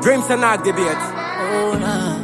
Dreams and not debate. Oh, nah.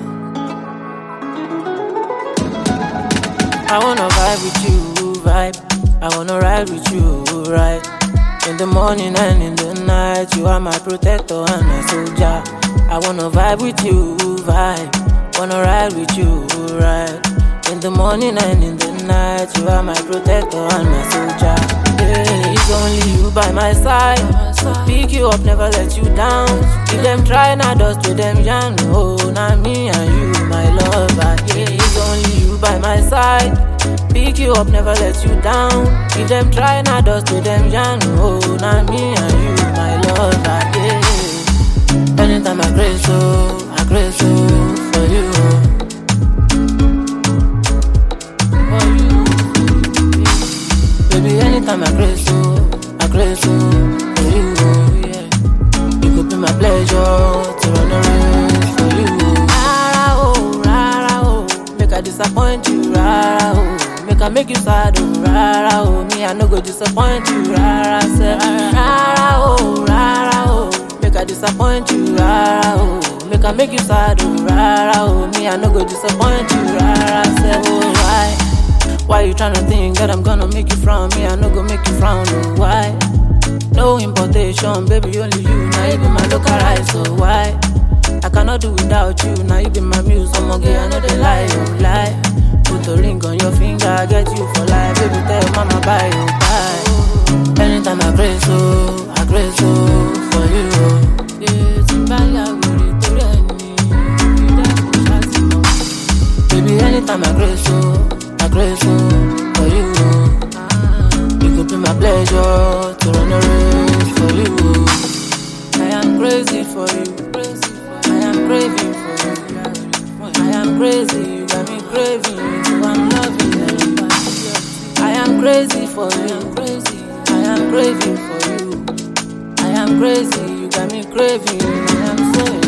I wanna vibe with you, vibe. I wanna ride with you, right. In the morning and in the night, you are my protector and my soldier. I wanna vibe with you, vibe. Wanna ride with you, right. In the morning and in the night, you are my protector and my soldier. Yeah, it's only you by my side. Pick you up, never let you down. If them try, not dust with them young. Oh, not me and you, my lover. Yeah, it's only you by my side. Pick you up, never let you down. If them try, not dust with them young. Oh, not me and you, my lover. Yeah. Anytime I crazy for you. For you. Baby, anytime I crazy for you. Yeah. It could be my pleasure to run a race for you. Rara, oh, make I disappoint you, rara, oh. Make I make you sad, oh, rara, oh. Me, I no go disappoint you, rara, say, rara, oh. Make I disappoint you, rara, oh. Make I make you sad, oh, rara, oh. Me, I no go disappoint you, rara, say, oh, why you tryna think that I'm gonna make you frown? Me, I no go make you frown, oh, why? No importation, baby, only you. Now you be my local rice, so why? I cannot do without you. Now you be my muse, I'm okay, I know they lie, oh, lie. Put a ring on your finger, I get you for life. Baby, tell mama bye, oh, bye. Anytime I crazy for you. Yeah, Timbala, baby, anytime I crazy for you. It could be my pleasure to run a race for you. I am crazy for you. I am craving for you. I am crazy, you got me craving, so I'm loving you. I am crazy for you. I am craving for you. I am crazy, you got me craving, I am so